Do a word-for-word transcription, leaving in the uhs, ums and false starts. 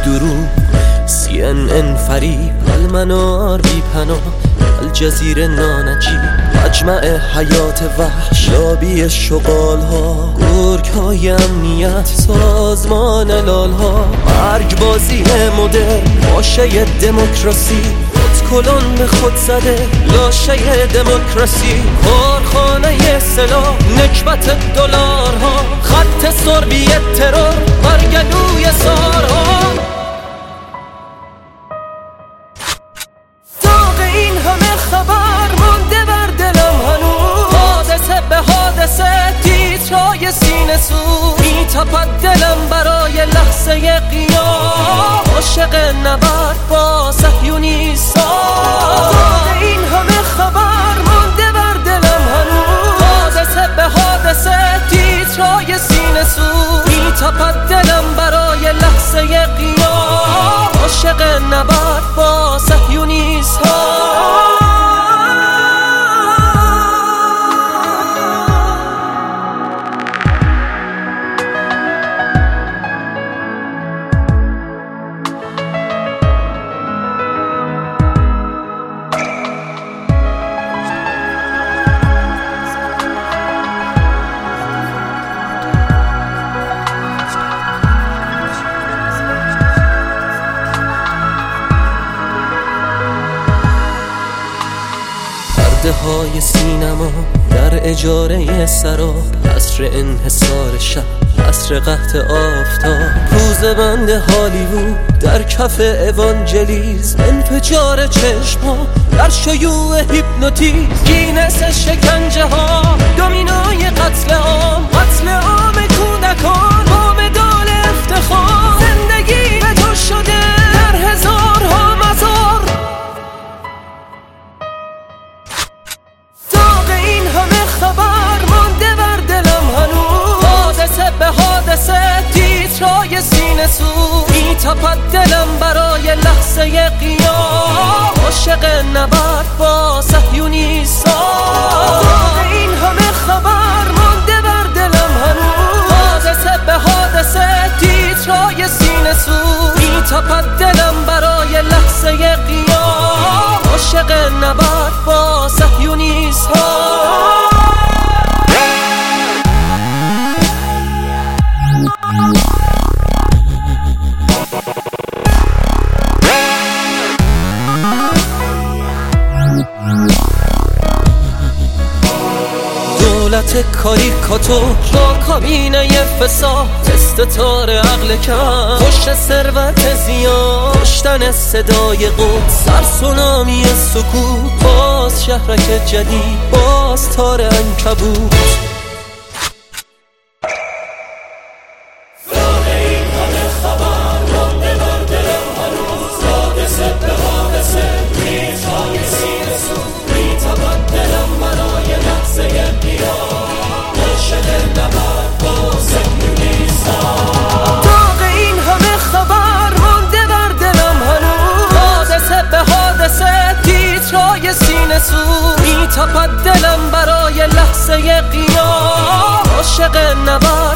دروغ، سی ان ان فریب، المنار بی پناه، الجزیره نانجیب، مجمع حیات وحش، لابی شغال ها، گرگ های امنیت، سازمان لال ها، مرگ بازی مدرن، باشه دموکراسی، کلون به خود زده لاشه دموکراسی، کارخانه سلاح، نکبت دلارها، خط سربی ترور، برگلوی سارها. داغ این همه خبر مانده بر دلم هنوز، حادثه به حادثه تیترای سینه سوز، میتپد دلم برای لحظه قیام، عاشق نبرد با صهیونیستان. داغ این همه خبر مانده بر دلم هنوز، حادثه به حادثه تیترای سینه سوز، میتپد دلم برای لحظه قیام، عاشق نبرد با صهیونیستان. های سینما در اجاره سراب، عصر انحصار شب، عصر قحط آفتاب، روز بند هالیوود در کف اوانجلیزم، انفجار چشما در شیوع هیپنوتیزم، گینس شکنجه ها، دومینای قتل عام، قتل عام کودکان با مدال افتخار، زندگی به تو شده در هزارها مزار. خبر مانده بر دلم هنوز، حادثه به حادثه تیترای سینه سوز، میتپد دلم برای لحظه قیام، عاشق نبرد با صهیونیستان. داغ این همه خبر مانده بر دلم هنوز، حادثه به حادثه تیترای سینه سوز، میتپد دلم برای لحظه قیام، عاشق نبرد با صهیونیستان. دولت کاریکاتور با کابینه فساد، استتار عقل کم، پشت ثروت زیاد، کشتن صدای قدس، سرسونامی سکوت، باز شهرک جدید، باز تار عنکبوت. میتپد دلم برای لحظه قیام، عاشق نبرد